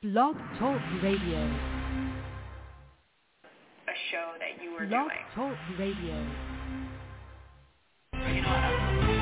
Blog Talk Radio. A show that you were Blog doing. Talk Radio. You know,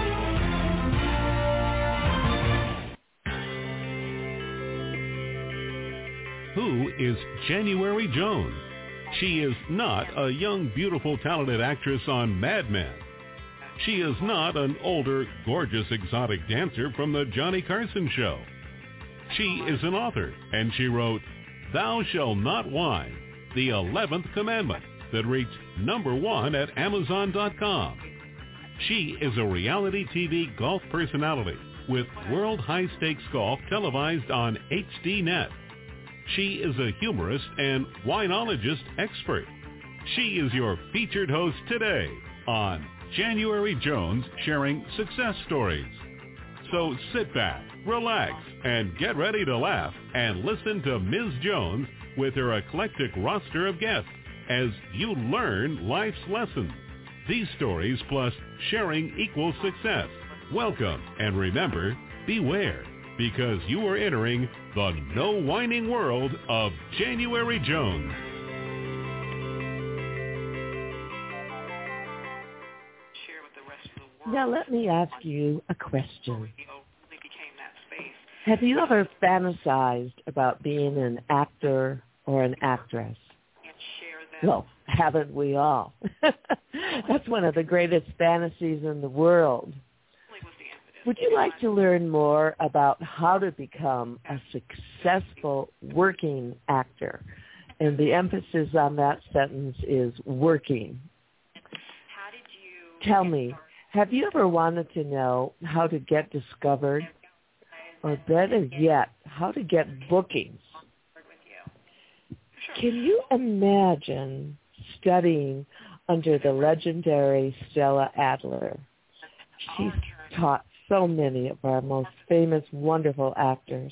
Who is January Jones? She is not a young, beautiful, talented actress on Mad Men. She is not an older, gorgeous, exotic dancer from the Johnny Carson show. She is an author, and she wrote Thou Shalt Not Whine, the 11th Commandment, that reached #1 at Amazon.com. She is a reality TV golf personality with World High Stakes Golf televised on HDNet. She is a humorist and winologist expert. She is your featured host today on January Jones Sharing Success Stories. So sit back, relax, and get ready to laugh and listen to Ms. Jones with her eclectic roster of guests as you learn life's lessons. These stories plus sharing equals success. Welcome, and remember, beware, because you are entering the no whining world of January Jones. Now let me ask you a question. Have you ever fantasized about being an actor or an actress? Well, haven't we all? That's one of the greatest fantasies in the world. Would you like to learn more about how to become a successful working actor? And the emphasis on that sentence is working. Tell me, have you ever wanted to know how to get discovered? Or better yet, how to get bookings? Can you imagine studying under the legendary Stella Adler? She's taught so many of our most famous, wonderful actors.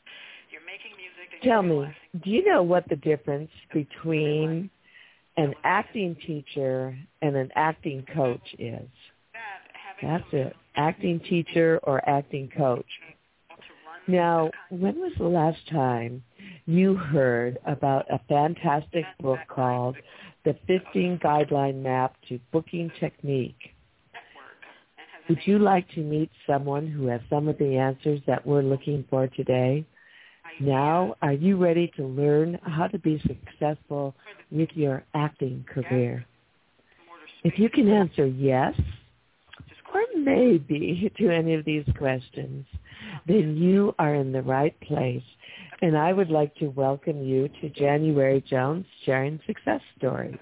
Tell me, do you know what the difference between an acting teacher and an acting coach is? That's it, acting teacher or acting coach. Now, when was the last time you heard about a fantastic book called The 15 Guideline Map to Booking Technique? Would you like to meet someone who has some of the answers that we're looking for today? Now, are you ready to learn how to be successful with your acting career? If you can answer yes, or maybe to any of these questions, then you are in the right place. And I would like to welcome you to January Jones Sharing Success Stories.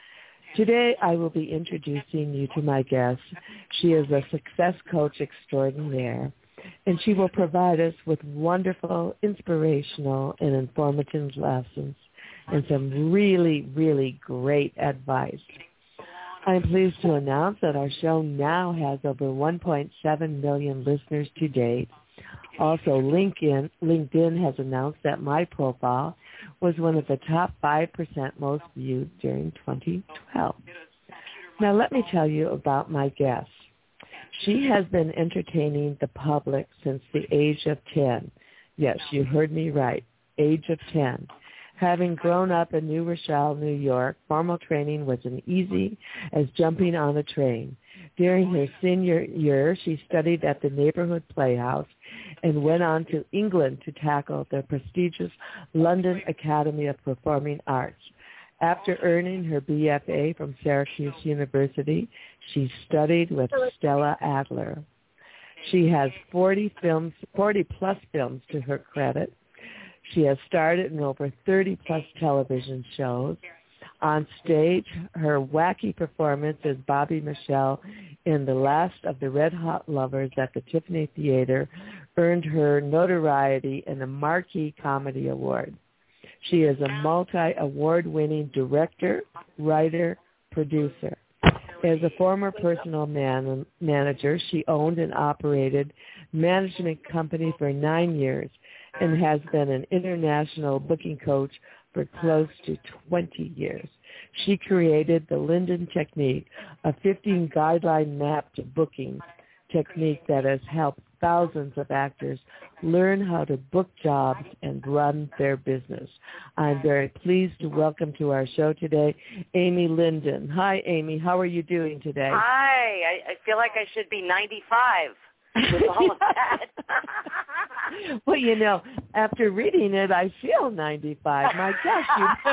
Today I will be introducing you to my guest. She is a success coach extraordinaire, and she will provide us with wonderful, inspirational, and informative lessons and some really, really great advice. I'm pleased to announce that our show now has over 1.7 million listeners to date. Also, LinkedIn has announced that my profile was one of the top 5% most viewed during 2012. Now, let me tell you about my guest. She has been entertaining the public since the age of 10. Yes, you heard me right, age of 10. Having grown up in New Rochelle, New York, formal training was as easy as jumping on a train. During her senior year, she studied at the neighborhood playhouse and went on to England to tackle the prestigious London Academy of Performing Arts. After earning her BFA from Syracuse University, she studied with Stella Adler. She has 40-plus films to her credit. She has starred in over 30-plus television shows. On stage, her wacky performance as Bobby Michelle in The Last of the Red Hot Lovers at the Tiffany Theater earned her notoriety and a Marquee Comedy Award. She is a multi-award-winning director, writer, producer. As a former personal manager, she owned and operated a management company for 9 years and has been an international booking coach for close to 20 years. She created the Linden Technique, a 15 guideline map to booking technique that has helped thousands of actors learn how to book jobs and run their business. I'm very pleased to welcome to our show today Amy Linden. Hi, Amy. How are you doing today? Hi. I feel like I should be 95 with all of that. Well, you know, after reading it, I feel 95. My gosh,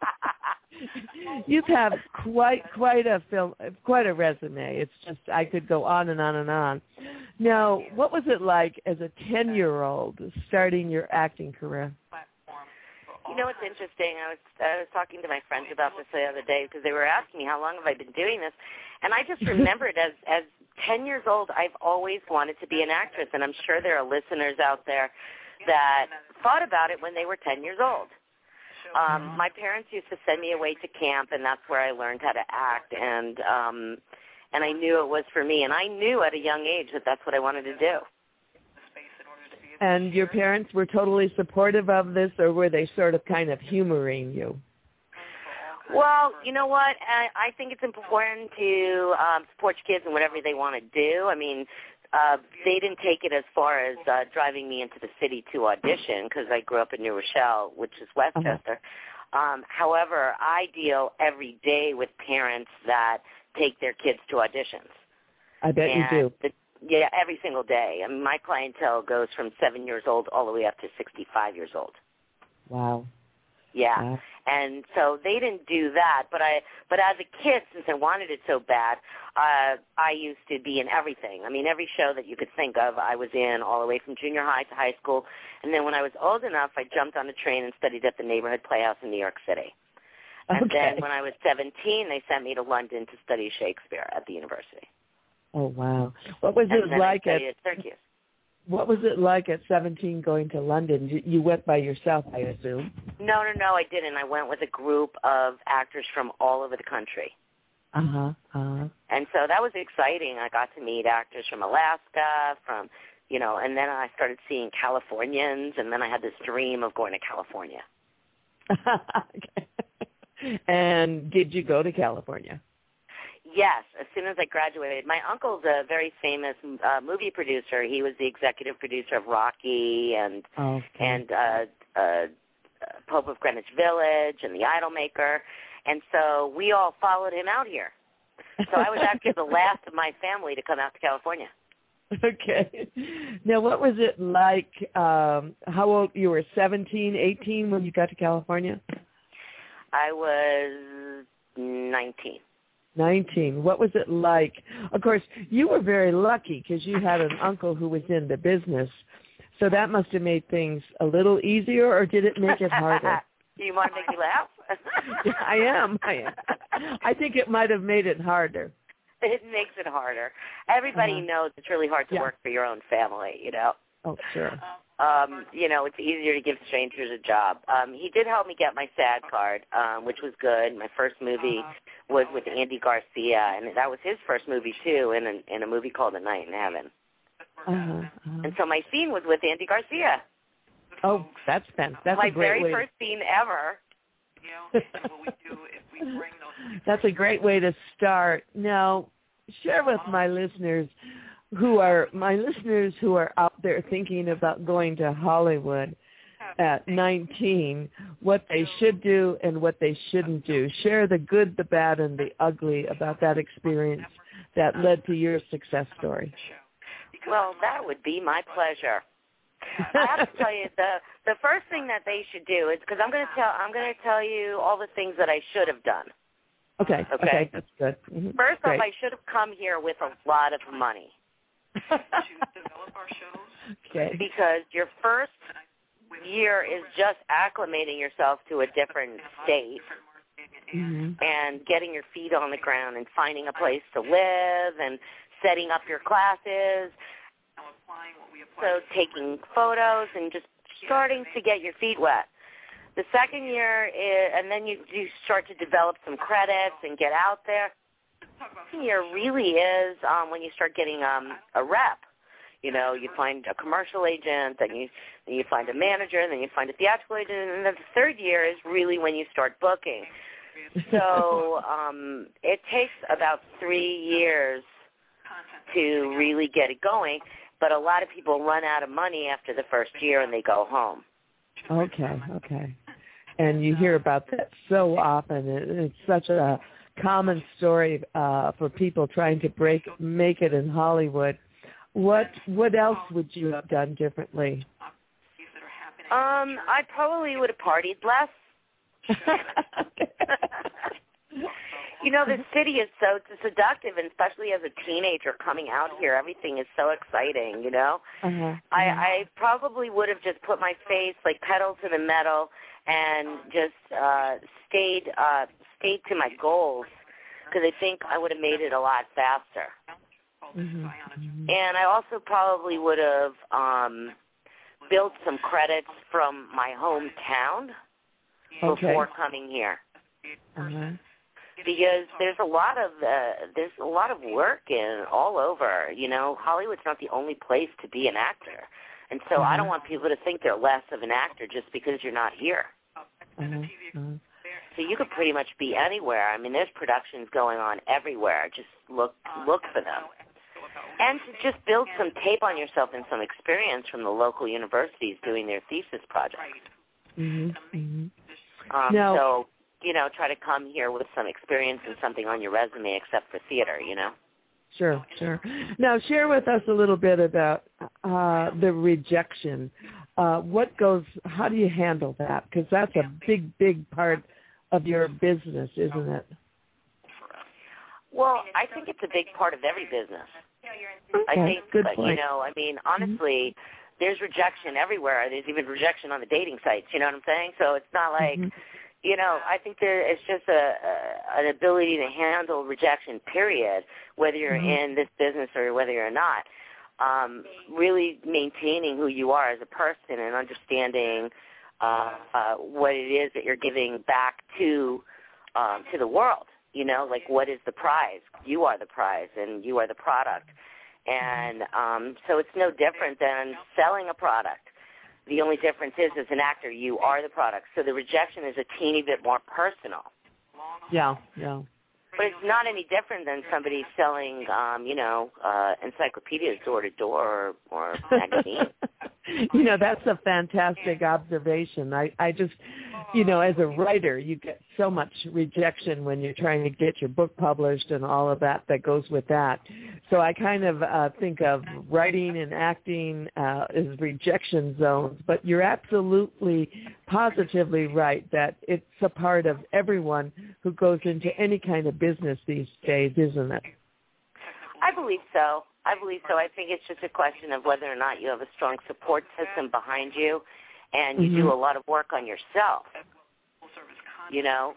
you have quite a resume. It's just I could go on and on and on. Now, what was it like as a 10-year-old starting your acting career? You know, it's interesting. I was talking to my friends about this the other day because they were asking me how long have I been doing this, and I just remembered as 10 years old, I've always wanted to be an actress, and I'm sure there are listeners out there that thought about it when they were 10 years old. My parents used to send me away to camp, and that's where I learned how to act, and I knew it was for me, and I knew at a young age that that's what I wanted to do. And your parents were totally supportive of this, or were they sort of kind of humoring you? Well, you know what? I think it's important to support your kids in whatever they want to do. I mean, they didn't take it as far as driving me into the city to audition because I grew up in New Rochelle, which is Westchester. However, I deal every day with parents that take their kids to auditions. I bet you do. Yeah, every single day. I mean, my clientele goes from 7 years old all the way up to 65 years old. Wow. Yeah. Wow. And so they didn't do that, but as a kid, since I wanted it so bad, I used to be in everything. I mean, every show that you could think of, I was in, all the way from junior high to high school. And then when I was old enough, I jumped on a train and studied at the Neighborhood Playhouse in New York City. And then when I was 17, they sent me to London to study Shakespeare at the university. Oh, wow. What was it like at Syracuse? What was it like at 17 going to London? You went by yourself, I assume. No, I didn't. I went with a group of actors from all over the country. And so that was exciting. I got to meet actors from Alaska, and then I started seeing Californians, and then I had this dream of going to California. And did you go to California? Yes, as soon as I graduated. My uncle's a very famous movie producer. He was the executive producer of Rocky and Pope of Greenwich Village and The Idolmaker. And so we all followed him out here. So I was actually the last of my family to come out to California. Okay. Now, what was it like, how old, you were 17, 18 when you got to California? I was 19. 19. What was it like? Of course, you were very lucky because you had an uncle who was in the business. So that must have made things a little easier, or did it make it harder? Do you want to make me laugh? Yeah, I am. I think it might have made it harder. It makes it harder. Everybody knows it's really hard to work for your own family, you know. Oh, sure. It's easier to give strangers a job. He did help me get my SAG card, which was good. My first movie was with Andy Garcia, and that was his first movie, too, in a movie called A Night in Heaven. And so my scene was with Andy Garcia. Oh, that's fantastic. My very first scene ever. That's a great way to start. Now, share with my listeners who are out there thinking about going to Hollywood at 19, what they should do and what they shouldn't do. Share the good, the bad, and the ugly about that experience that led to your success story. Well, that would be my pleasure. I have to tell you, the first thing that they should do is, because I'm going to tell you all the things that I should have done. Okay, that's good. Mm-hmm. First off, I should have come here with a lot of money. To develop our shows. Okay. Because your first year is just acclimating yourself to a different state and getting your feet on the ground and finding a place to live and setting up your classes. So taking photos and just starting to get your feet wet. The second year is, and then you start to develop some credits and get out there. Second year really is when you start getting a rep. You know, you find a commercial agent, then you find a manager, and then you find a theatrical agent, and then the third year is really when you start booking. So it takes about 3 years to really get it going. But a lot of people run out of money after the first year and they go home. Okay. And you hear about that so often. It's such a common story for people trying to make it in Hollywood. What else would you have done differently? I probably would have partied less. You know, the city is so seductive, and especially as a teenager coming out here, everything is so exciting, you know. I probably would have just put my face, like, pedal to the metal and just stayed to my goals, because I think I would have made it a lot faster. And I also probably would have built some credits from my hometown before coming here. Because there's a lot of work all over. You know, Hollywood's not the only place to be an actor, and so I don't want people to think they're less of an actor just because you're not here. So you could pretty much be anywhere. I mean, there's productions going on everywhere. Just look for them, and to just build some tape on yourself and some experience from the local universities doing their thesis projects. So, you know, try to come here with some experience and something on your resume except for theater, you know? Sure. Now, share with us a little bit about the rejection. How do you handle that? Because that's a big part of your business, isn't it? Well, I think it's a big part of every business. Okay, I think, good point. You know, I mean, honestly, there's rejection everywhere. There's even rejection on the dating sites, you know what I'm saying? So it's not like... You know, I think it's just an ability to handle rejection, period, whether you're in this business or whether you're not. Really maintaining who you are as a person and understanding what it is that you're giving back to the world. You know, like, what is the prize? You are the prize, and you are the product. And so it's no different than selling a product. The only difference is, as an actor, you are the product. So the rejection is a teeny bit more personal. Yeah. But it's not any different than somebody selling, encyclopedias door to door or magazines. You know, that's a fantastic observation. I just, you know, as a writer, you get so much rejection when you're trying to get your book published and all of that goes with that. So I kind of think of writing and acting as rejection zones. But you're absolutely, positively right that it's a part of everyone who goes into any kind of business these days, isn't it? I believe so. I think it's just a question of whether or not you have a strong support system behind you and you do a lot of work on yourself. You know,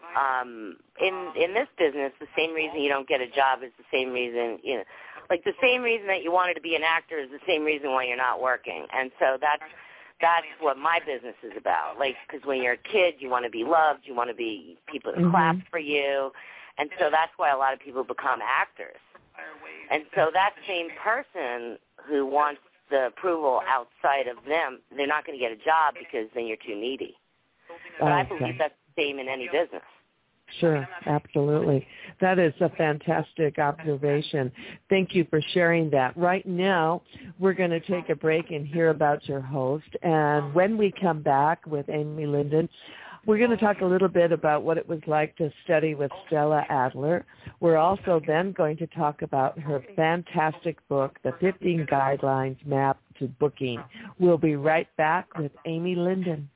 in this business, the same reason you don't get a job is the same reason, you know, like the same reason that you wanted to be an actor is the same reason why you're not working. And so that's what my business is about. Like, because when you're a kid, you want to be loved, you want to be people to clap for you. And so that's why a lot of people become actors. And so that same person who wants the approval outside of them, they're not going to get a job because then you're too needy. But I believe that's the same in any business. Sure, absolutely. That is a fantastic observation. Thank you for sharing that. Right now, we're going to take a break and hear about your host. And when we come back with Amy Linden, we're going to talk a little bit about what it was like to study with Stella Adler. We're also then going to talk about her fantastic book, The 15 Guidelines Map to Booking. We'll be right back with Amy Linden.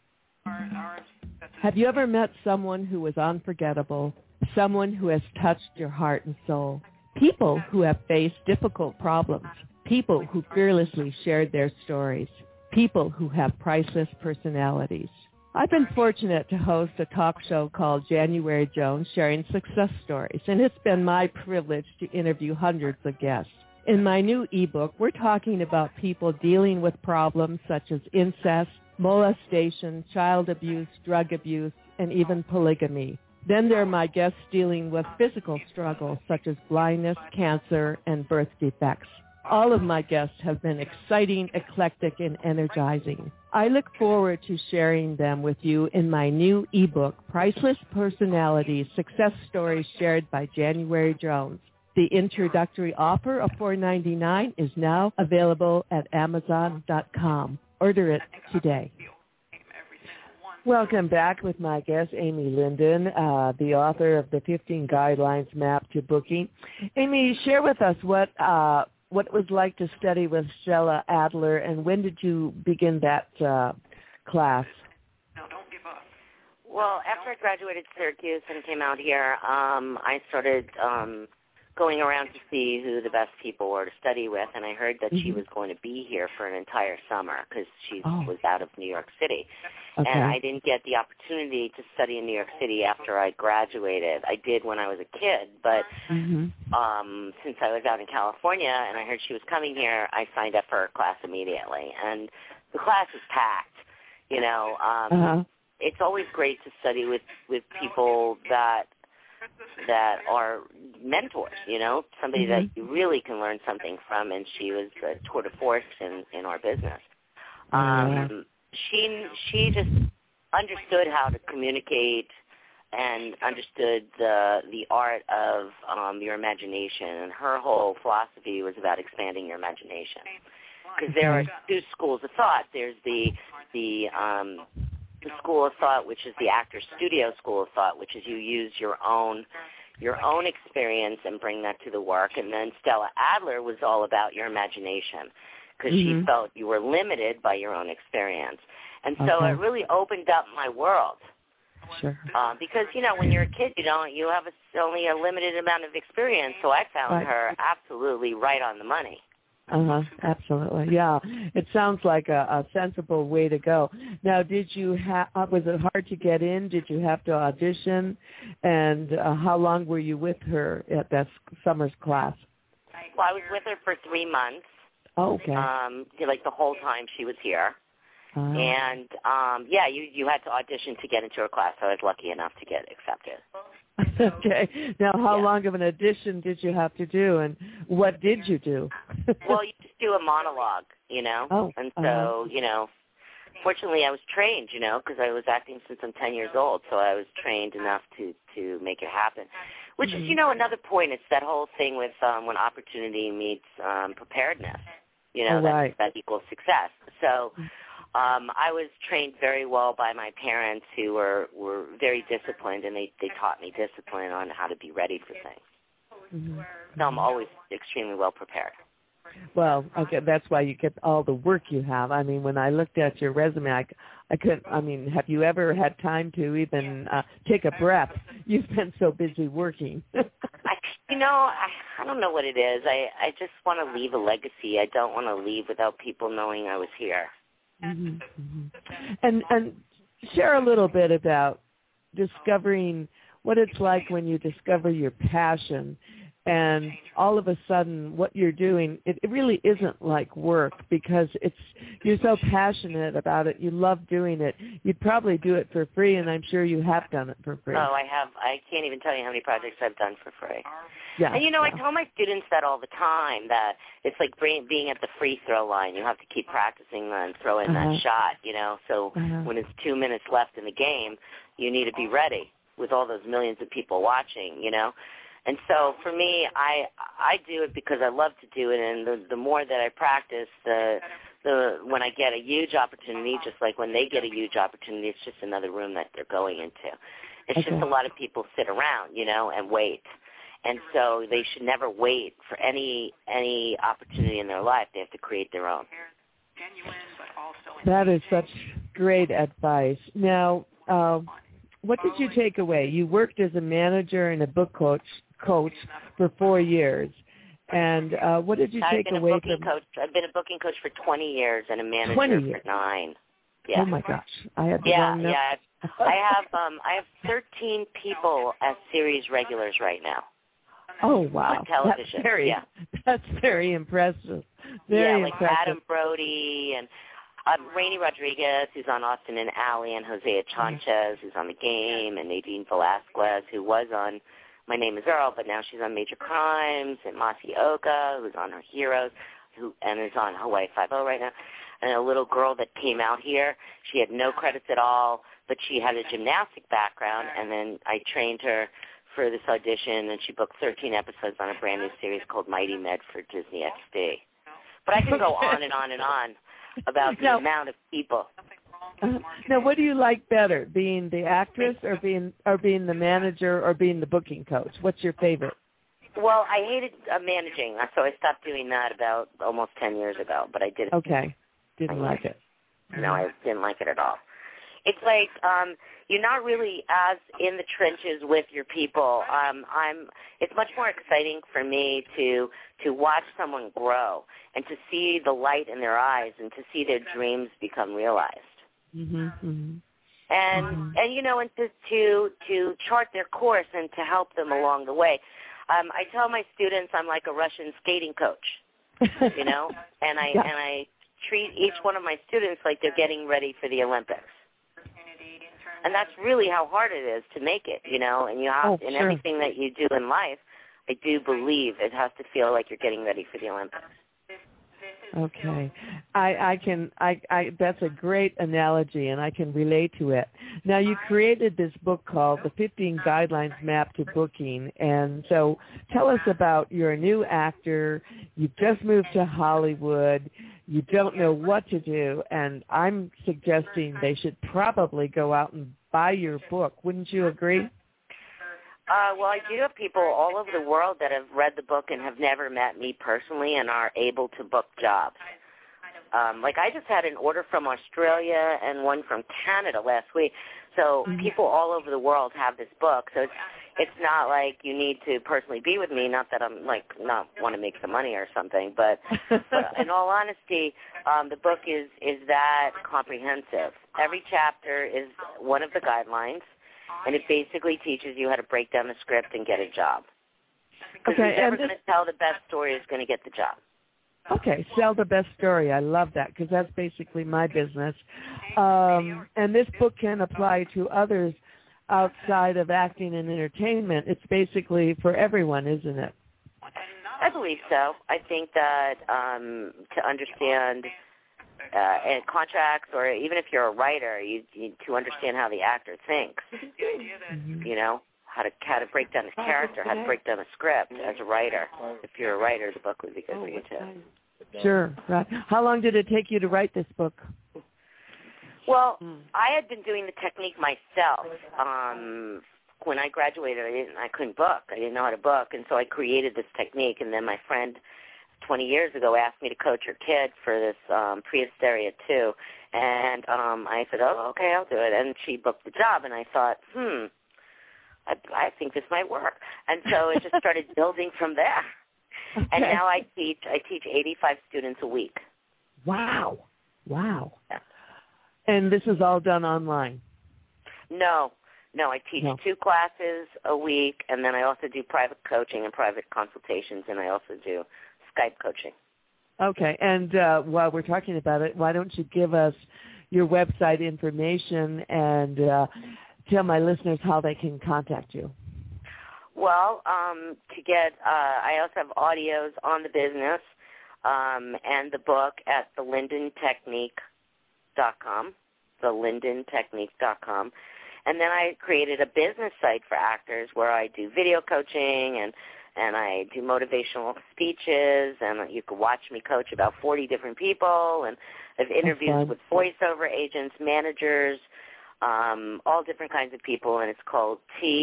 Have you ever met someone who was unforgettable, someone who has touched your heart and soul? People who have faced difficult problems, people who fearlessly shared their stories, people who have priceless personalities. I've been fortunate to host a talk show called January Jones Sharing Success Stories, and it's been my privilege to interview hundreds of guests. In my new ebook, we're talking about people dealing with problems such as incest, molestation, child abuse, drug abuse, and even polygamy. Then there are my guests dealing with physical struggles such as blindness, cancer, and birth defects. All of my guests have been exciting, eclectic, and energizing. I look forward to sharing them with you in my new ebook, Priceless Personalities, Success Stories Shared by January Jones. The introductory offer of $4.99 is now available at Amazon.com. Order it today. Welcome back with my guest, Amy Linden, the author of the 15 Guidelines Map to Booking. Amy, share with us what it was like to study with Stella Adler, and when did you begin that class? Well, after I graduated Syracuse and came out here, I started going around to see who the best people were to study with, and I heard that she was going to be here for an entire summer because she was out of New York City. Okay. And I didn't get the opportunity to study in New York City after I graduated. I did when I was a kid, but since I was out in California and I heard she was coming here, I signed up for her class immediately. And the class is packed, you know. It's always great to study with people that are mentors, you know, somebody that you really can learn something from, and she was a tour de force in our business. She just understood how to communicate and understood the art of your imagination, and her whole philosophy was about expanding your imagination. Because there are two schools of thought. There's the school of thought, which is the actor studio school of thought, which is you use your own experience and bring that to the work. And then Stella Adler was all about your imagination, because she felt you were limited by your own experience. And so it really opened up my world. Sure. Because, you know, when you're a kid, you have only a limited amount of experience. So I found her absolutely right on the money. Absolutely. Yeah. It sounds like a sensible way to go. Now, was it hard to get in? Did you have to audition? And how long were you with her at that summer's class? Well, I was with her for 3 months. Oh, okay. Like the whole time she was here. And, you had to audition to get into her class. So I was lucky enough to get accepted. Okay. Now, how long of an audition did you have to do, and what did you do? Well, you just do a monologue, you know. And so, you know, fortunately I was trained, you know, because I was acting since I'm 10 years old, so I was trained enough to make it happen. Which is, you know, another point. It's that whole thing with when opportunity meets preparedness, you know, that equals success. So I was trained very well by my parents, who were very disciplined, and they taught me discipline on how to be ready for things. So I'm always extremely well prepared. Well, okay, that's why you get all the work you have. I mean, when I looked at your resume, I couldn't. I mean, have you ever had time to even take a breath? You've been so busy working. I don't know what it is. I just want to leave a legacy. I don't want to leave without people knowing I was here. And share a little bit about discovering what it's like when you discover your passion, and all of a sudden what you're doing, it really isn't like work, because you're so passionate about it. You love doing it. You'd probably do it for free, and I'm sure you have done it for free. Oh, I have. I can't even tell you how many projects I've done for free. Yeah. And, I tell my students that all the time, that it's like being at the free throw line. You have to keep practicing and throw in that shot, So when it's 2 minutes left in the game, you need to be ready with all those millions of people watching, And so for me, I do it because I love to do it, and the more that I practice, when I get a huge opportunity, just like when they get a huge opportunity, it's just another room that they're going into. It's just a lot of people sit around, and wait. And so they should never wait for any opportunity in their life. They have to create their own. That is such great advice. Now, what did you take away? You worked as a manager and a book coach for 4 years. And what did you take away from? I've been a booking coach for 20 years and a manager for 9. Yeah. Oh my gosh, I had the wrong number. Yeah. I have 13 people as series regulars right now. Oh wow, on television. That's very impressive. Very like impressive. Adam Brody and Rainey Rodriguez, who's on Austin and Alley, and Hosea Chanchez, who's on The Game, and Nadine Velasquez, who was on My Name is Earl, but now she's on Major Crimes, and Masi Oka, who's on Her Heroes, and is on Hawaii Five-0 right now. And a little girl that came out here, she had no credits at all, but she had a gymnastic background, and then I trained her for this audition, and she booked 13 episodes on a brand new series called Mighty Med for Disney XD. But I can go on and on and on about the amount of people. Now, what do you like better, being the actress or being the manager or being the booking coach? What's your favorite? Well, I hated managing, so I stopped doing that about almost 10 years ago, but I did it. Okay. Didn't like it. No, I didn't like it at all. It's like you're not really as in the trenches with your people. It's much more exciting for me to watch someone grow and to see the light in their eyes and to see their dreams become realized. Mm-hmm, mm-hmm. And you know, and to chart their course and to help them along the way. I tell my students I'm like a Russian skating coach, you know, and I treat each one of my students like they're getting ready for the Olympics. And that's really how hard it is to make it, you know, and you have in everything that you do in life, I do believe it has to feel like you're getting ready for the Olympics. Okay. I that's a great analogy, and I can relate to it. Now, you created this book called The 15 Guidelines Map to Booking, and so tell us about, you're a new actor, you've just moved to Hollywood, you don't know what to do, and I'm suggesting they should probably go out and buy your book. Wouldn't you agree? Well, I do have people all over the world that have read the book and have never met me personally and are able to book jobs. Like I just had an order from Australia and one from Canada last week. So people all over the world have this book. So it's not like you need to personally be with me, not that I'm like not want to make some money or something, but in all honesty, the book is that comprehensive. Every chapter is one of the guidelines. And it basically teaches you how to break down the script and get a job. Because who's ever going to tell the best story is going to get the job. Okay, sell the best story. I love that because that's basically my business. And this book can apply to others outside of acting and entertainment. It's basically for everyone, isn't it? I believe so. I think that to understand and contracts, or even if you're a writer, you need to understand how the actor thinks. You know, how to break down a character, how to break down a script as a writer. If you're a writer, the book would be good for you too. Sure. Right. How long did it take you to write this book? Well, I had been doing the technique myself. When I graduated, I couldn't book. I didn't know how to book, and so I created this technique. And then my friend 20 years ago asked me to coach her kid for this Pre-Hysteria 2. And I said, oh, okay, I'll do it. And she booked the job, and I thought, I think this might work. And so it just started building from there. Okay. And now I teach 85 students a week. Wow. Yeah. And this is all done online? No, I teach 2 classes a week, and then I also do private coaching and private consultations, and I also do Skype coaching. Okay, and while we're talking about it, why don't you give us your website information and tell my listeners how they can contact you? Well, to get, I also have audios on the business and the book at thelindentechnique.com, and then I created a business site for actors where I do video coaching and I do motivational speeches, and you can watch me coach about 40 different people, and I have interviews with voiceover agents, managers, all different kinds of people, and it's called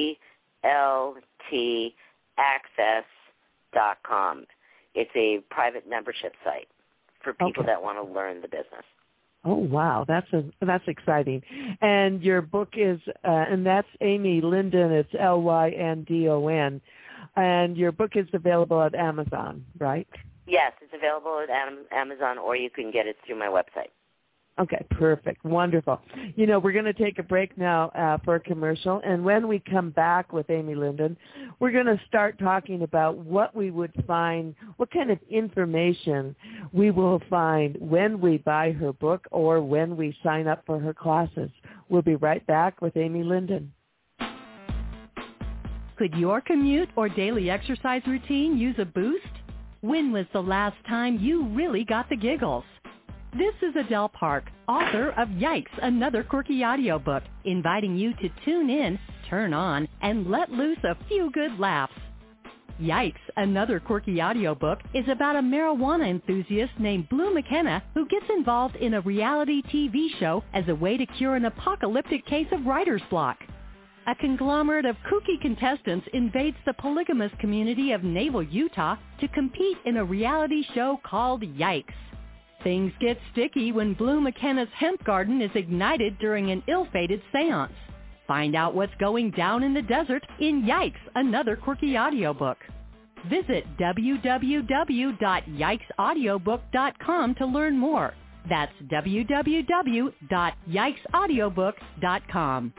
TLTaccess.com. It's a private membership site for people that want to learn the business. Oh, wow. That's exciting. And your book is, and that's Amy Lyndon, it's Lyndon, and your book is available at Amazon, right? Yes, it's available at Amazon, or you can get it through my website. Okay, perfect. Wonderful. You know, we're going to take a break now for a commercial, and when we come back with Amy Lyndon, we're going to start talking about what we would find, what kind of information we will find when we buy her book or when we sign up for her classes. We'll be right back with Amy Lyndon. Could your commute or daily exercise routine use a boost? When was the last time you really got the giggles? This is Adele Park, author of Yikes, Another Quirky Audiobook, inviting you to tune in turn on and let loose a few good laughs. Yikes, another quirky audiobook, is about a marijuana enthusiast named Blue McKenna who gets involved in a reality TV show as a way to cure an apocalyptic case of writer's block. A conglomerate of kooky contestants invades the polygamous community of Naval, Utah to compete in a reality show called Yikes. Things get sticky when Blue McKenna's hemp garden is ignited during an ill-fated seance. Find out what's going down in the desert in Yikes, another quirky audiobook. Visit www.yikesaudiobook.com to learn more. That's www.yikesaudiobook.com.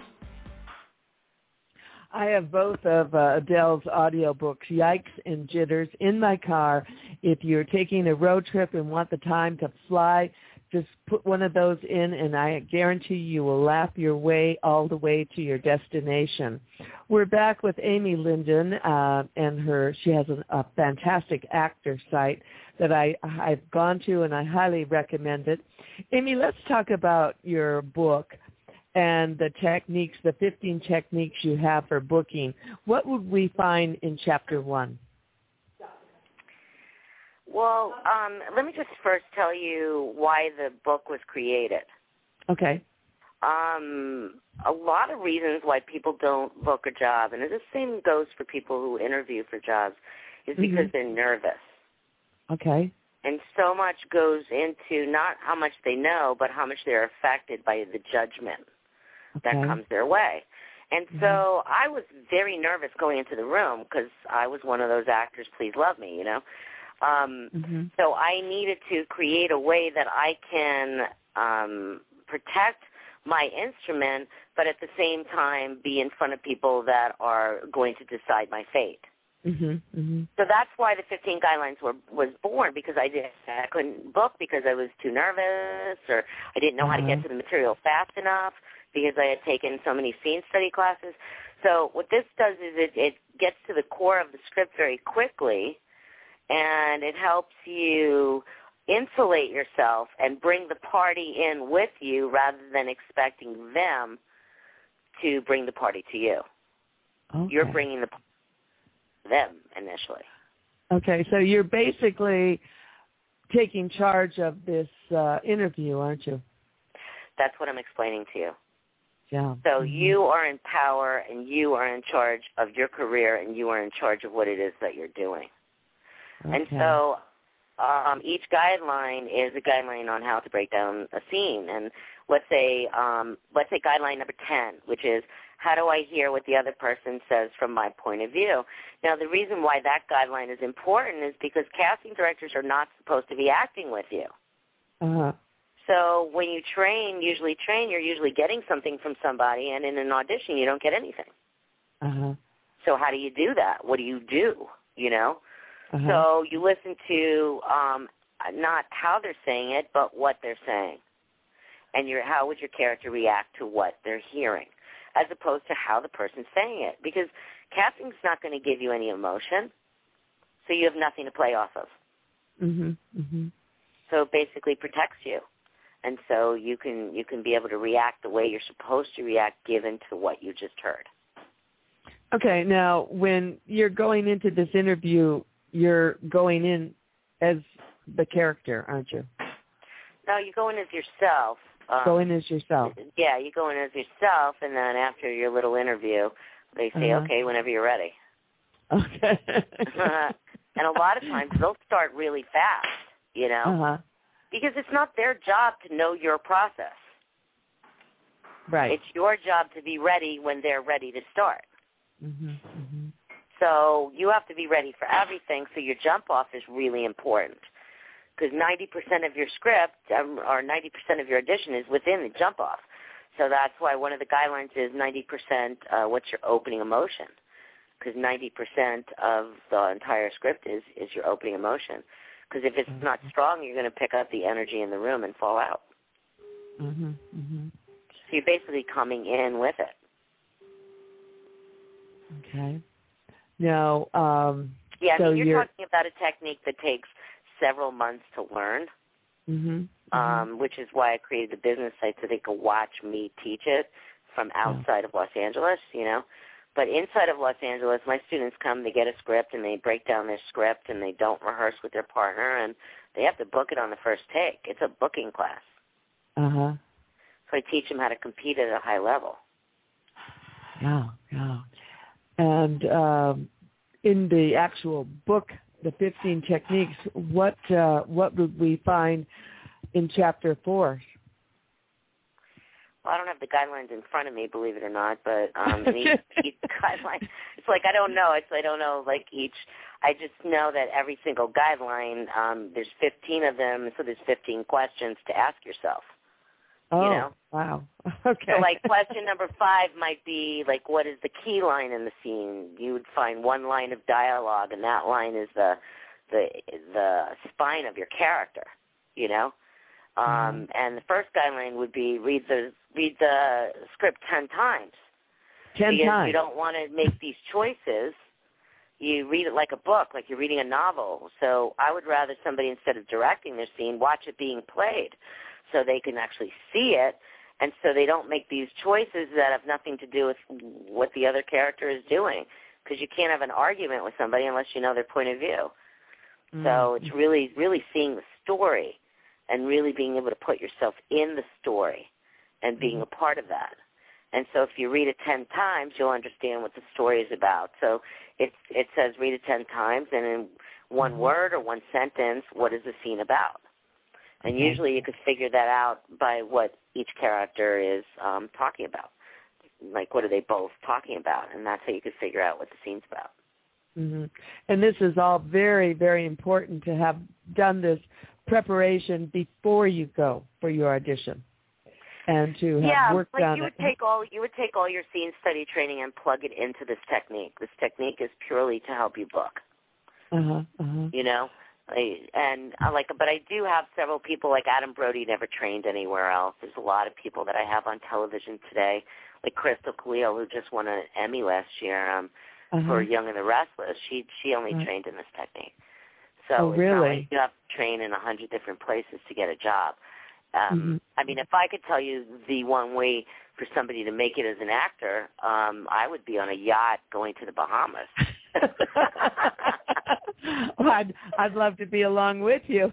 I have both of Adele's audiobooks, Yikes and Jitters, in my car. If you're taking a road trip and want the time to fly, just put one of those in, and I guarantee you will laugh your way all the way to your destination. We're back with Amy Linden, and she has a fantastic actor site that I've gone to, and I highly recommend it. Amy, let's talk about your book and the techniques, the 15 techniques you have for booking. What would we find in Chapter 1? Well, let me just first tell you why the book was created. Okay. A lot of reasons why people don't book a job, and the same goes for people who interview for jobs, is because they're nervous. Okay. And so much goes into not how much they know, but how much they're affected by the judgment that comes their way. And so I was very nervous going into the room because I was one of those actors, please love me, you know. So I needed to create a way that I can protect my instrument, but at the same time be in front of people that are going to decide my fate. So that's why the 15 guidelines was born, because I couldn't book because I was too nervous, or I didn't know how to get to the material fast enough because I had taken so many scene study classes. So what this does is it gets to the core of the script very quickly, and it helps you insulate yourself and bring the party in with you rather than expecting them to bring the party to you. Okay. You're bringing them initially. Okay, so you're basically taking charge of this interview, aren't you? That's what I'm explaining to you. Yeah. So you are in power, and you are in charge of your career, and you are in charge of what it is that you're doing. Okay. And so each guideline is a guideline on how to break down a scene. And let's say guideline number 10, which is, how do I hear what the other person says from my point of view? Now, the reason why that guideline is important is because casting directors are not supposed to be acting with you. So when you usually train, you're usually getting something from somebody, and in an audition, you don't get anything. So how do you do that? What do? You know? So you listen to not how they're saying it, but what they're saying. And how would your character react to what they're hearing, as opposed to how the person's saying it. Because casting's not going to give you any emotion, so you have nothing to play off of. So it basically protects you. And so you can be able to react the way you're supposed to react given to what you just heard. Okay, now when you're going into this interview, you're going in as the character, aren't you? No, you go in as yourself. Go in as yourself. Yeah, you go in as yourself, and then after your little interview, they say, okay, whenever you're ready. Okay. And a lot of times they'll start really fast, you know, because it's not their job to know your process. Right. It's your job to be ready when they're ready to start. So you have to be ready for everything, so your jump-off is really important. Because 90% of your script or 90% of your audition is within the jump-off. So that's why one of the guidelines is 90% what's your opening emotion. Because 90% of the entire script is your opening emotion. Because if it's not strong, you're going to pick up the energy in the room and fall out. So you're basically coming in with it. Okay. Now, yeah, I so mean, you're talking about a technique that takes several months to learn, which is why I created the business site so they could watch me teach it from outside of Los Angeles, you know. But inside of Los Angeles, my students come, they get a script, and they break down their script, and they don't rehearse with their partner, and they have to book it on the first take. It's a booking class. Uh-huh. So I teach them how to compete at a high level. Yeah, yeah. And in the actual book, the 15 Techniques, what would we find in Chapter 4? Well, I don't have the guidelines in front of me, believe it or not, but each guideline, it's like I don't know. I don't know, like each, I just know that every single guideline, there's 15 of them, so there's 15 questions to ask yourself. Oh, you know? Wow. Okay. So, like, question number 5 might be, like, what is the key line in the scene? You would find one line of dialogue, and that line is the spine of your character, you know? And the first guideline would be read the script 10 times. 10 because times. You don't want to make these choices. You read it like a book, like you're reading a novel. So I would rather somebody, instead of directing their scene, watch it being played so they can actually see it, and so they don't make these choices that have nothing to do with what the other character is doing, because you can't have an argument with somebody unless you know their point of view. So it's really, really seeing the story and really being able to put yourself in the story and being a part of that. And so if you read it 10 times, you'll understand what the story is about. So it says read it 10 times, and in one word or one sentence, what is the scene about? And usually you could figure that out by what each character is talking about. Like, what are they both talking about? And that's how you could figure out what the scene's about. Mm-hmm. And this is all very, very important to have done this preparation before you go for your audition, and to have worked on it. You would take all your scene study training and plug it into this technique. This technique is purely to help you book. You know, but I do have several people, like Adam Brody never trained anywhere else. There's a lot of people that I have on television today, like Crystal Khalil, who just won an Emmy last year for Young and the Restless. She only trained in this technique. So it's not like you have to train in 100 different places to get a job. I mean, if I could tell you the one way for somebody to make it as an actor, I would be on a yacht going to the Bahamas. Well, I'd love to be along with you.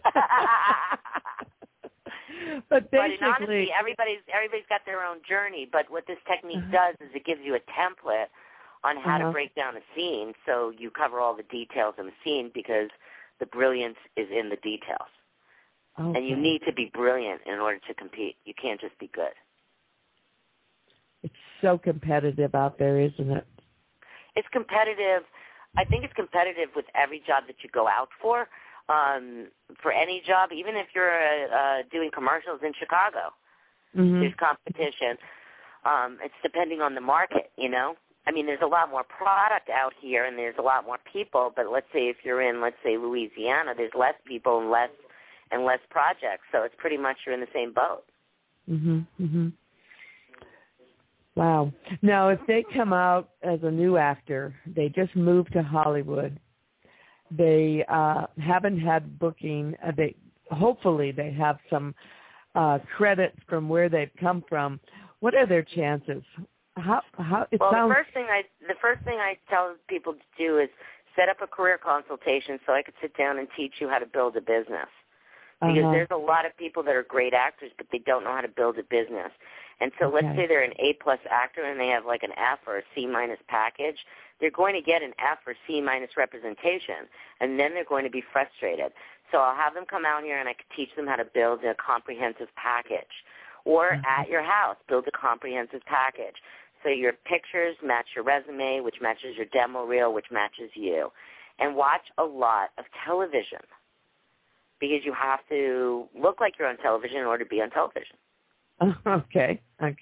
But basically, in honesty, everybody's got their own journey. But what this technique does is it gives you a template on how to break down a scene, so you cover all the details in the scene, because the brilliance is in the details. Okay. And you need to be brilliant in order to compete. You can't just be good. It's so competitive out there, isn't it? It's competitive. I think it's competitive with every job that you go out for any job, even if you're doing commercials in Chicago. There's competition. It's depending on the market, you know. I mean, there's a lot more product out here, and there's a lot more people, but let's say if you're in, Louisiana, there's less people and less projects, so it's pretty much you're in the same boat. Wow. Now, if they come out as a new actor, they just moved to Hollywood, they haven't had booking, hopefully they have some credits from where they've come from. What are their chances? The first thing I tell people to do is set up a career consultation so I could sit down and teach you how to build a business. Because there's a lot of people that are great actors, but they don't know how to build a business. And so let's say they're an A+ actor and they have like an F or a C- package. They're going to get an F or C- representation, and then they're going to be frustrated. So I'll have them come out here and I can teach them how to build a comprehensive package. Or at your house, build a comprehensive package. So your pictures match your resume, which matches your demo reel, which matches you. And watch a lot of television, because you have to look like you're on television in order to be on television. Okay.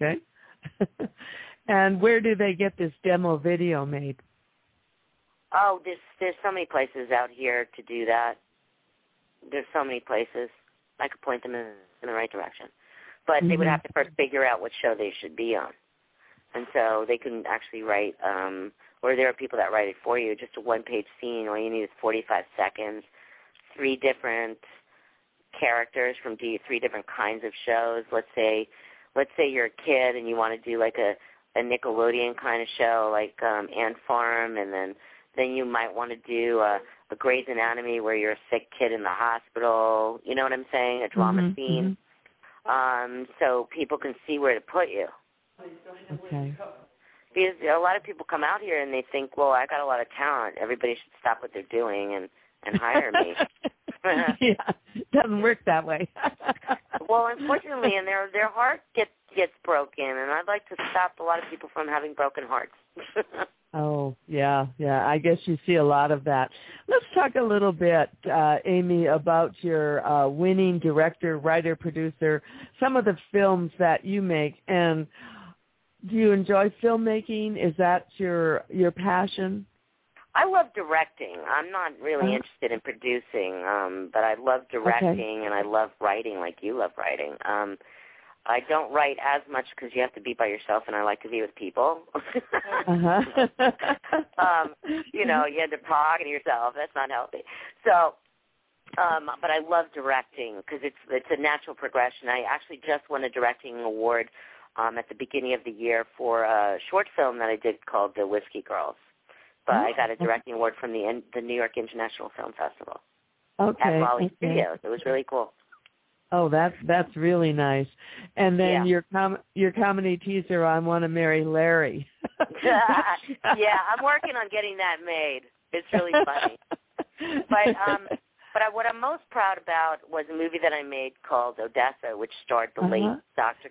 And where do they get this demo video made? Oh, there's so many places out here to do that. There's so many places. I could point them in the right direction. But they would have to first figure out what show they should be on. And so they can actually write, or there are people that write it for you, just a one-page scene. All you need is 45 seconds, 3 different characters from 3 different kinds of shows. Let's say you're a kid and you want to do like a a Nickelodeon kind of show like Ant Farm, and then you might want to do a Grey's Anatomy where you're a sick kid in the hospital. You know what I'm saying? A drama scene. So people can see where to put you. Okay. Because a lot of people come out here and they think, well, I got a lot of talent. Everybody should stop what they're doing and hire me. Yeah, doesn't work that way. Well, unfortunately, and their heart gets broken, and I'd like to stop a lot of people from having broken hearts. Oh, yeah. I guess you see a lot of that. Let's talk a little bit, Amy, about your winning director, writer, producer, some of the films that you make. And do you enjoy filmmaking? Is that your passion? I love directing. I'm not really interested in producing, but I love directing, and I love writing like you love writing. I don't write as much because you have to be by yourself, and I like to be with people. You know, you have to talk to yourself. That's not healthy. So, but I love directing because it's a natural progression. I actually just won a directing award at the beginning of the year for a short film that I did called The Whiskey Girls. But I got a directing award from the New York International Film Festival at Raleigh Studios. It was really cool. Oh, that's really nice. And then your comedy teaser, I Want to Marry Larry. Yeah, I'm working on getting that made. It's really funny. But what I'm most proud about was a movie that I made called Odessa, which starred the late Dr.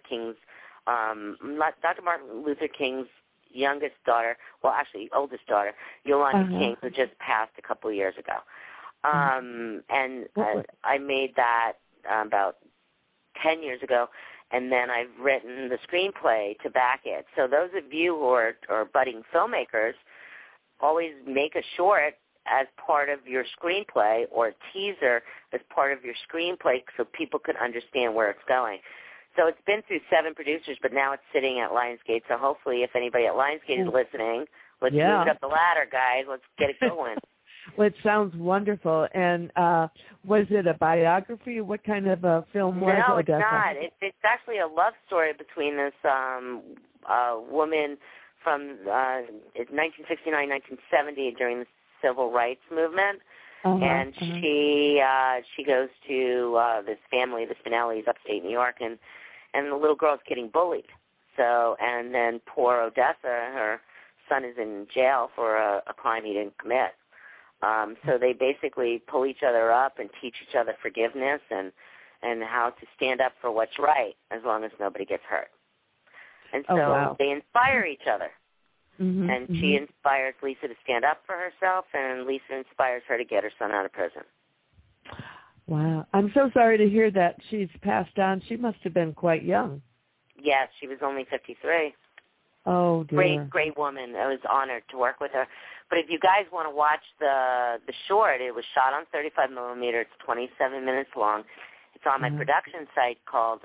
Martin Luther King's youngest daughter, well, actually oldest daughter, Yolanda King, who just passed a couple of years ago. And I made that about 10 years ago, and then I've written the screenplay to back it. So those of you who are budding filmmakers, always make a short as part of your screenplay or a teaser as part of your screenplay so people can understand where it's going. So it's been through 7 producers, but now it's sitting at Lionsgate. So hopefully if anybody at Lionsgate is listening, let's move it up the ladder, guys. Let's get it going. Well, it sounds wonderful. And was it a biography? What kind of a film was it? No, it's not. It's actually a love story between this woman from 1969, 1970 during the Civil Rights Movement. And she goes to this family, the Spinellis, upstate New York, and the little girl's getting bullied. So, and then poor Odessa, her son is in jail for a crime he didn't commit. So they basically pull each other up and teach each other forgiveness and how to stand up for what's right as long as nobody gets hurt. And so they inspire each other. And she inspires Lisa to stand up for herself, and Lisa inspires her to get her son out of prison. Wow. I'm so sorry to hear that she's passed on. She must have been quite young. Yes, she was only 53. Oh, dear. Great woman. I was honored to work with her. But if you guys want to watch the short, it was shot on 35 millimeter. It's 27 minutes long. It's on my production site called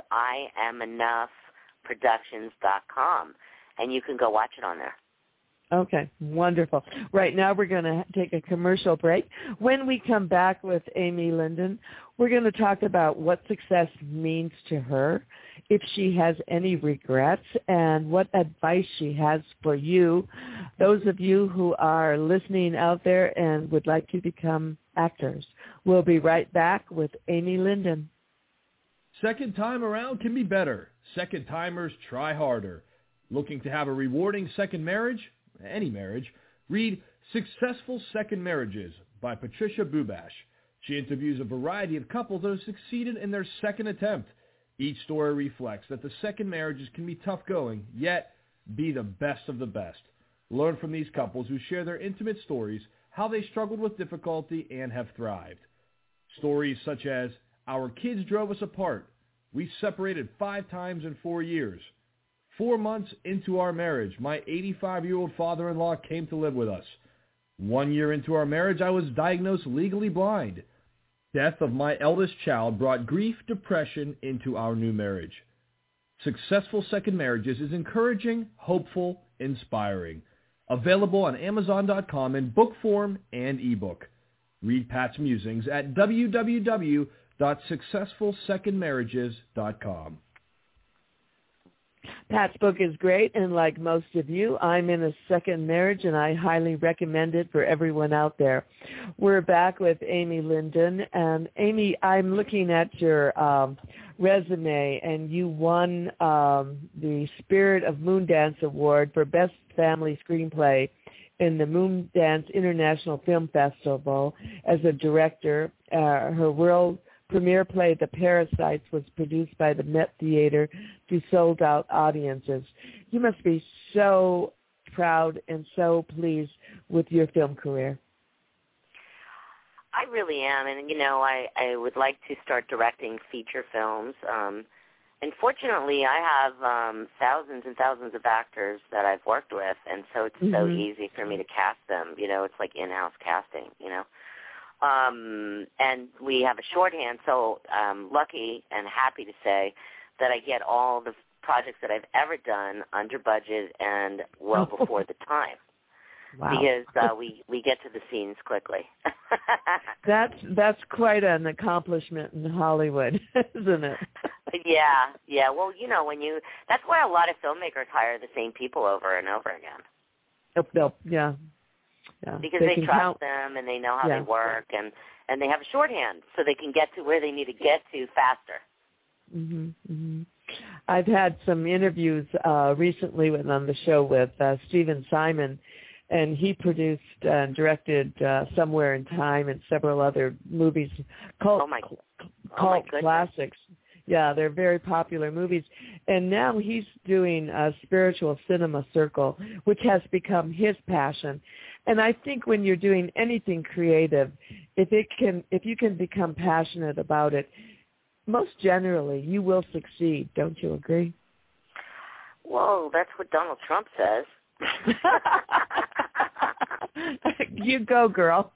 IamEnoughProductions.com, and you can go watch it on there. Okay, wonderful. Right now we're going to take a commercial break. When we come back with Amy Linden, we're going to talk about what success means to her, if she has any regrets, and what advice she has for you, those of you who are listening out there and would like to become actors. We'll be right back with Amy Linden. Second time around can be better. Second timers try harder. Looking to have a rewarding second marriage? Any marriage, read Successful Second Marriages by Patricia Bubash. She interviews a variety of couples that have succeeded in their second attempt. Each story reflects that the second marriages can be tough going, yet be the best of the best. Learn from these couples who share their intimate stories, how they struggled with difficulty and have thrived. Stories such as, our kids drove us apart. We separated 5 times in 4 years. 4 months into our marriage, my 85-year-old father-in-law came to live with us. 1 year into our marriage, I was diagnosed legally blind. Death of my eldest child brought grief, depression into our new marriage. Successful Second Marriages is encouraging, hopeful, inspiring. Available on Amazon.com in book form and ebook. Read Pat's musings at www.successfulsecondmarriages.com. Pat's book is great, and like most of you, I'm in a second marriage, and I highly recommend it for everyone out there. We're back with Amy Linden, and Amy, I'm looking at your resume, and you won the Spirit of Moondance Award for Best Family Screenplay in the Moondance International Film Festival as a director. Her world premiere play, The Parasites, was produced by the Met Theater to sold-out audiences. You must be so proud and so pleased with your film career. I really am, and, I would like to start directing feature films. And fortunately, I have thousands and thousands of actors that I've worked with, and so it's so easy for me to cast them. It's like in-house casting, And we have a shorthand, so I'm lucky and happy to say that I get all the projects that I've ever done under budget and well before the time. Wow. Because we get to the scenes quickly. That's quite an accomplishment in Hollywood, isn't it? Yeah. Well, that's why a lot of filmmakers hire the same people over and over again. Yeah. Because they trust them and they know how they work, and they have a shorthand so they can get to where they need to get to faster. Mm-hmm. I've had some interviews recently on the show with Stephen Simon, and he produced and directed Somewhere in Time and several other movies, cult classics. Yeah, they're very popular movies. And now he's doing a Spiritual Cinema Circle, which has become his passion. And I think when you're doing anything creative, if you can become passionate about it, most generally you will succeed. Don't you agree? Well, that's what Donald Trump says. You go, girl.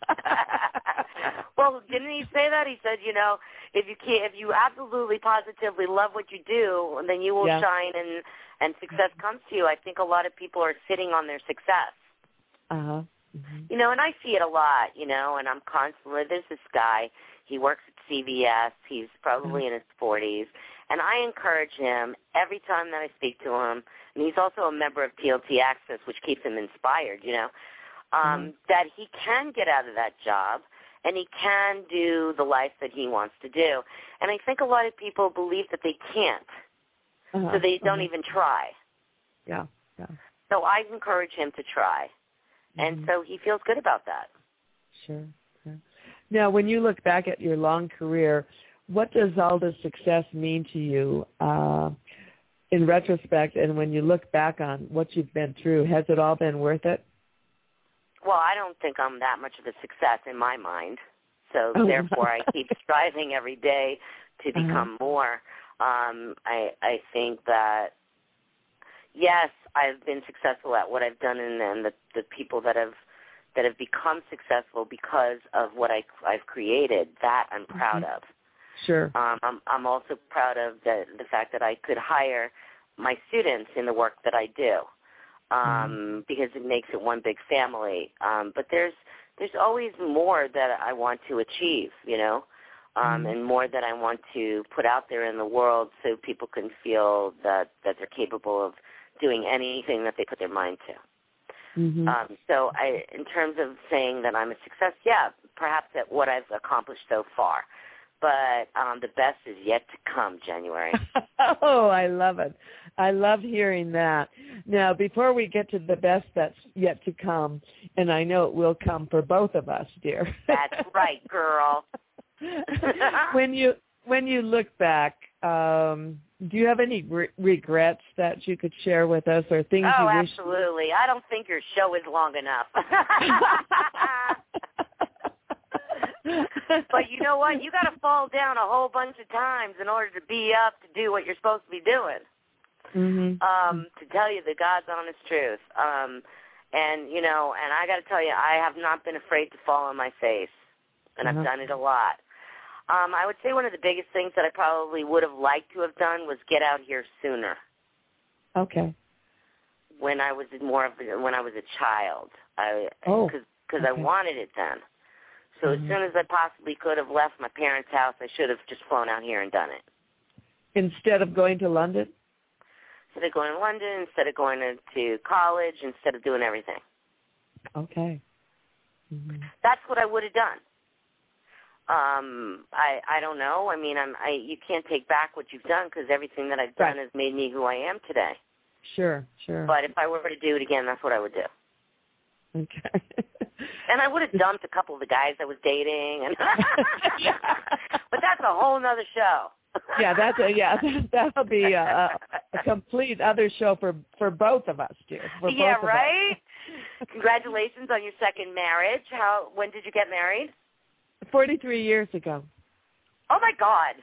Well, didn't he say that? He said, if you absolutely positively love what you do, then you will shine and success comes to you. I think a lot of people are sitting on their success. Uh-huh. Mm-hmm. And I see it a lot, and I'm constantly, there's this guy, he works at CVS, he's probably in his 40s, and I encourage him every time that I speak to him, and he's also a member of TLT Access, which keeps him inspired, that he can get out of that job, and he can do the life that he wants to do. And I think a lot of people believe that they can't, so they don't even try. Yeah. So I encourage him to try. And so he feels good about that. Sure. Now, when you look back at your long career, what does all this success mean to you in retrospect? And when you look back on what you've been through, has it all been worth it? Well, I don't think I'm that much of a success in my mind. So therefore, I keep striving every day to become more. I think that, yes, I've been successful at what I've done, and the people that have become successful because of what I've created, that I'm proud of. Sure. I'm also proud of the fact that I could hire my students in the work that I do, because it makes it one big family. But there's always more that I want to achieve, and more that I want to put out there in the world so people can feel that they're capable of doing anything that they put their mind to. So in terms of saying that I'm a success, perhaps at what I've accomplished so far. But the best is yet to come, January. Oh, I love it. I love hearing that. Now, before we get to the best that's yet to come, and I know it will come for both of us, dear. That's right, girl. When you look back, do you have any regrets that you could share with us, or things you wish? Oh, absolutely. I don't think your show is long enough. But you know what? You got to fall down a whole bunch of times in order to be up to do what you're supposed to be doing. To tell you the God's honest truth. And I got to tell you, I have not been afraid to fall on my face, and I've done it a lot. I would say one of the biggest things that I probably would have liked to have done was get out here sooner. Okay. When I was a child, because I wanted it then. So as soon as I possibly could have left my parents' house, I should have just flown out here and done it. Instead of going to London? instead of going to London, instead of going to college, instead of doing everything. Okay. Mm-hmm. That's what I would have done. I don't know. I mean, you can't take back what you've done because everything that I've done has made me who I am today. Sure. But if I were to do it again, that's what I would do. Okay. And I would have dumped a couple of the guys I was dating, and but that's a whole other show. That'll be a complete other show for both of us, dear. Yeah, right? Congratulations on your second marriage. When did you get married? 43 years ago. Oh, my God.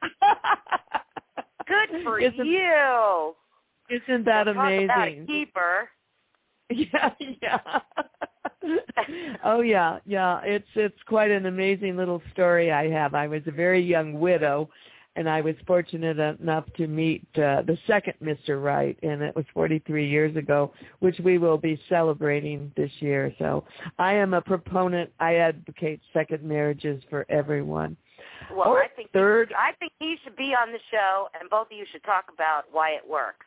Good for you. Isn't that amazing? Talk about a keeper. Yeah. Oh, yeah. It's quite an amazing little story I have. I was a very young widow, and I was fortunate enough to meet the second Mr. Right, and it was 43 years ago, which we will be celebrating this year. So I am a proponent. I advocate second marriages for everyone. Well, I think he should be on the show, and both of you should talk about why it works.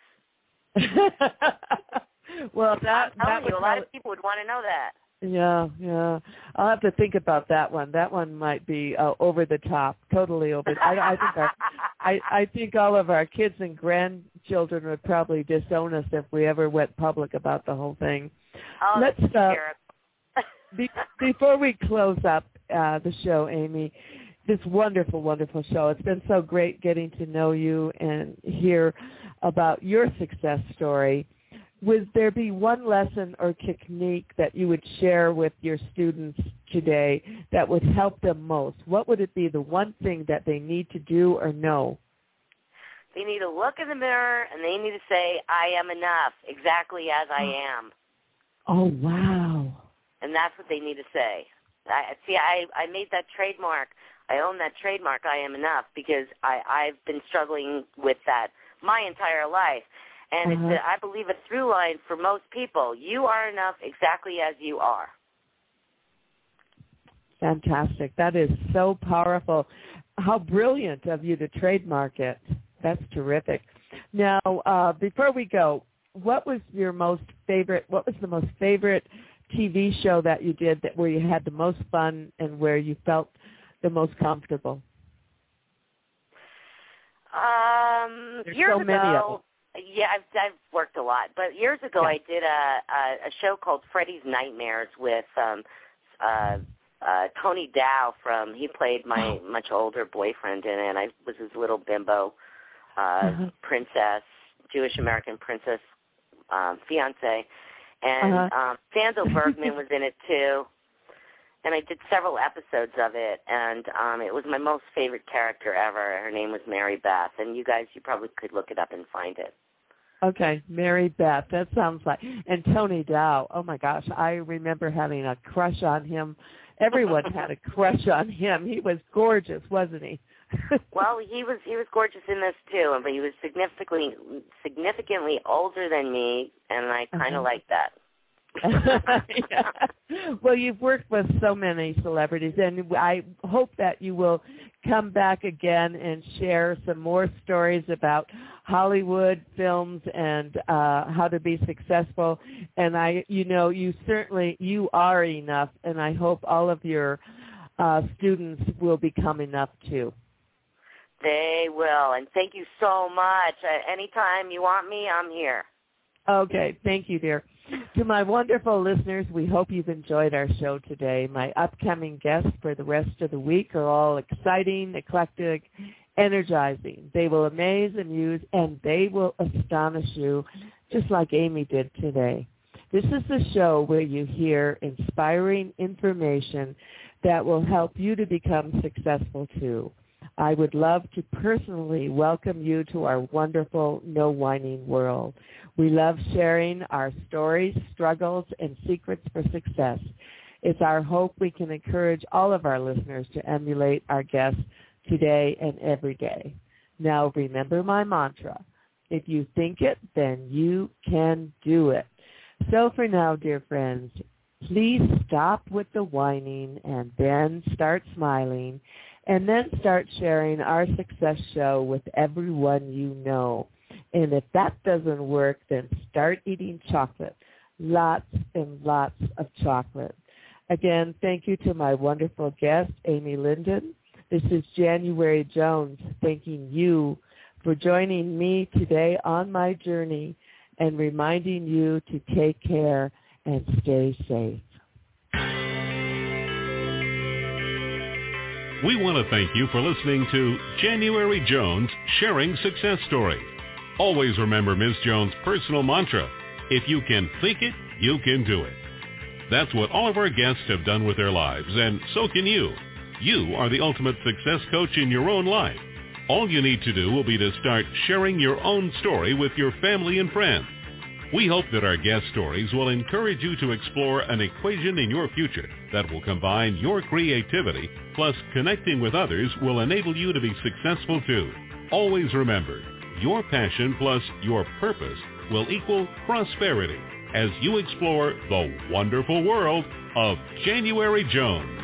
Well, I'm telling you, a lot of people would want to know that. Yeah. I'll have to think about that one. That one might be over the top, totally over. I think all of our kids and grandchildren would probably disown us if we ever went public about the whole thing. Oh, Let's terrible. Before we close up the show, Amy, this wonderful, wonderful show. It's been so great getting to know you and hear about your success story. Would there be one lesson or technique that you would share with your students today that would help them most? What would it be, the one thing that they need to do or know? They need to look in the mirror and they need to say, I am enough, exactly as I am. Oh, wow. And that's what they need to say. I made that trademark. I own that trademark, I am enough, because I've been struggling with that my entire life. And it's I believe a through line for most people. You are enough exactly as you are. Fantastic. That is so powerful. How brilliant of you to trademark it. That's terrific. Now, before we go, what was the most favorite TV show that you did where you had the most fun and where you felt the most comfortable? There's years so many ago, of them. Yeah, I've worked a lot. But years ago, I did a show called Freddy's Nightmares with Tony Dow he played my much older boyfriend in it. I was his little bimbo princess, Jewish American princess fiance. And Sandra Bergman was in it too. And I did several episodes of it, and it was my most favorite character ever. Her name was Mary Beth, and you probably could look it up and find it. Okay, Mary Beth, that sounds like, and Tony Dow. Oh my gosh, I remember having a crush on him. Everyone had a crush on him. He was gorgeous, wasn't he? Well, he was gorgeous in this too, but he was significantly older than me, and I kind of like that. Yeah. Well, you've worked with so many celebrities, and I hope that you will come back again and share some more stories about Hollywood films and how to be successful. And you are enough, and I hope all of your students will become enough too. They will, and thank you so much. Anytime you want me, I'm here. Okay, thank you, dear. To my wonderful listeners, we hope you've enjoyed our show today. My upcoming guests for the rest of the week are all exciting, eclectic, energizing. They will amaze, amuse, and they will astonish you, just like Amy did today. This is the show where you hear inspiring information that will help you to become successful too. I would love to personally welcome you to our wonderful No Whining world. We love sharing our stories, struggles, and secrets for success. It's our hope we can encourage all of our listeners to emulate our guests today and every day. Now, remember my mantra. If you think it, then you can do it. So for now, dear friends, please stop with the whining and then start smiling. And then start sharing our success show with everyone you know. And if that doesn't work, then start eating chocolate. Lots and lots of chocolate. Again, thank you to my wonderful guest, Amy Linden. This is January Jones thanking you for joining me today on my journey and reminding you to take care and stay safe. We want to thank you for listening to January Jones Sharing Success Stories. Always remember Ms. Jones' personal mantra, if you can think it, you can do it. That's what all of our guests have done with their lives, and so can you. You are the ultimate success coach in your own life. All you need to do will be to start sharing your own story with your family and friends. We hope that our guest stories will encourage you to explore an equation in your future that will combine your creativity plus connecting with others will enable you to be successful too. Always remember, your passion plus your purpose will equal prosperity as you explore the wonderful world of January Jones.